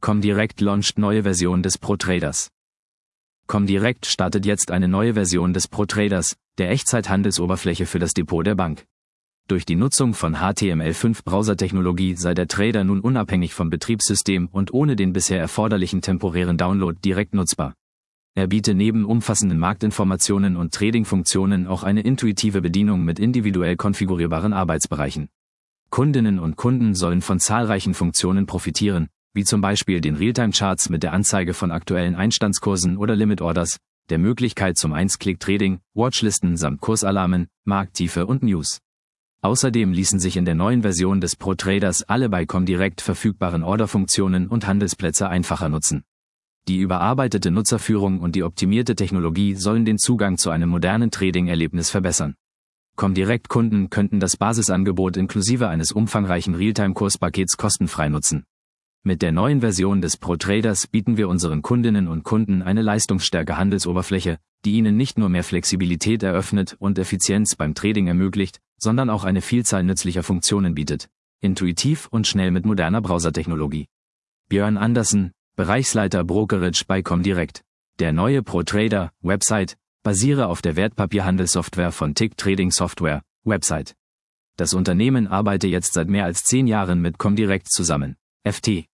Comdirect launcht neue Version des ProTraders. Comdirect startet jetzt eine neue Version des ProTraders, der Echtzeithandelsoberfläche für das Depot der Bank. Durch die Nutzung von HTML5-Browsertechnologie sei der Trader nun unabhängig vom Betriebssystem und ohne den bisher erforderlichen temporären Download direkt nutzbar. Er biete neben umfassenden Marktinformationen und Trading-Funktionen auch eine intuitive Bedienung mit individuell konfigurierbaren Arbeitsbereichen. Kundinnen und Kunden sollen von zahlreichen Funktionen profitieren, wie zum Beispiel den Realtime-Charts mit der Anzeige von aktuellen Einstandskursen oder Limit-Orders, der Möglichkeit zum Eins-Klick-Trading, Watchlisten samt Kursalarmen, Markttiefe und News. Außerdem ließen sich in der neuen Version des ProTraders alle bei Comdirect verfügbaren Orderfunktionen und Handelsplätze einfacher nutzen. Die überarbeitete Nutzerführung und die optimierte Technologie sollen den Zugang zu einem modernen Trading-Erlebnis verbessern. Comdirect-Kunden könnten das Basisangebot inklusive eines umfangreichen Realtime-Kurspakets kostenfrei nutzen. Mit der neuen Version des ProTraders bieten wir unseren Kundinnen und Kunden eine leistungsstärke Handelsoberfläche, die ihnen nicht nur mehr Flexibilität eröffnet und Effizienz beim Trading ermöglicht, sondern auch eine Vielzahl nützlicher Funktionen bietet. Intuitiv und schnell mit moderner Browsertechnologie. Björn Andersen, Bereichsleiter Brokerage bei Comdirect. Der neue ProTrader, Website, basiere auf der Wertpapierhandelssoftware von Tick Trading Software, Website. Das Unternehmen arbeite jetzt seit mehr als 10 Jahren mit Comdirect zusammen. FT